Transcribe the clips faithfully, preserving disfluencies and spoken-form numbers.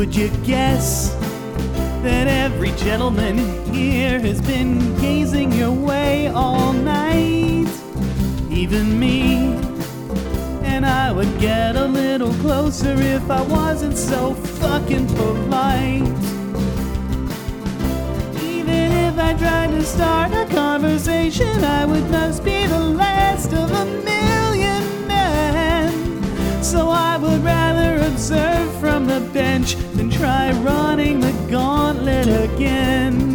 Would you guess that every gentleman here has been gazing your way all night? Even me. And I would get a little closer if I wasn't so fucking polite. Even if I tried to start a conversation, I would just be the last of a million men. So I would rather observe from the bench than try running the gauntlet again.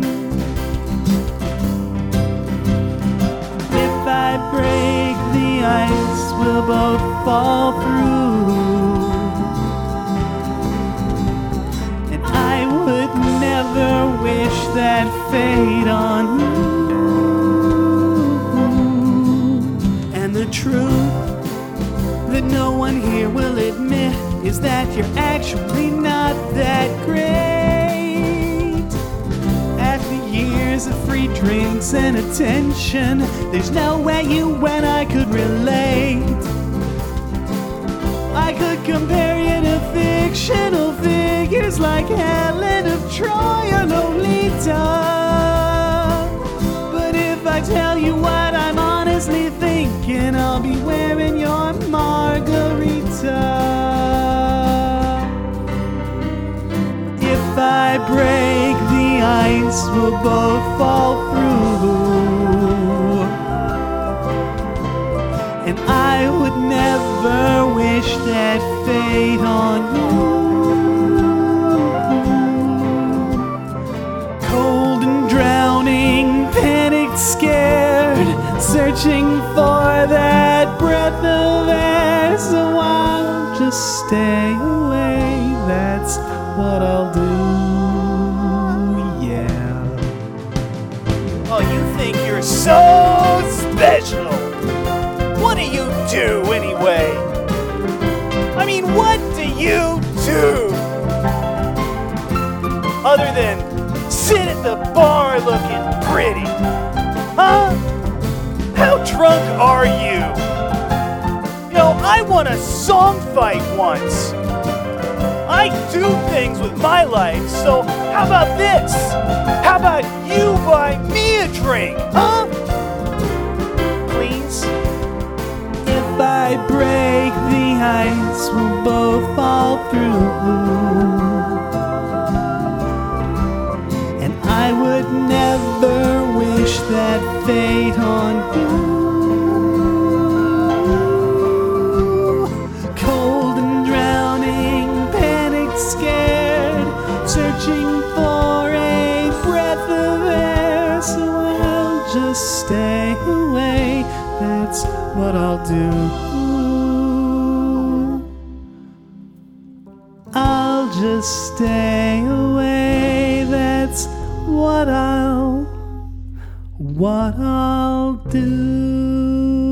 If I break the ice, we'll both fall through. And I would never wish that fate on you. And the truth that no one here will admit is that you're actually not that great. After years of free drinks and attention, there's no way you and I could relate. I could compare you to fictional figures like Helen of Troy or Lolita. But if I tell you what I'm honestly thinking, I'll be wearing your margarita. If I break the ice, we'll both fall through. And I would never wish that fate on you. Cold and drowning, panicked, scared, searching for that breath of air. So I'll just stay away, that's what I'll do, yeah. Oh, you think you're so special? What do you do anyway? I mean, what do you do? Other than sit at the bar looking pretty. Huh? How drunk are you? You know, I won a song fight once. I do things with my life, so how about this? How about you buy me a drink, huh? Please? If I break the ice, we'll both fall through. And I would never wish that fate on you. Cold and drowning, panicked, scared, searching for a breath of air. So I'll just stay away, that's what I'll do. I'll just stay away, that's what I'll, what I'll do.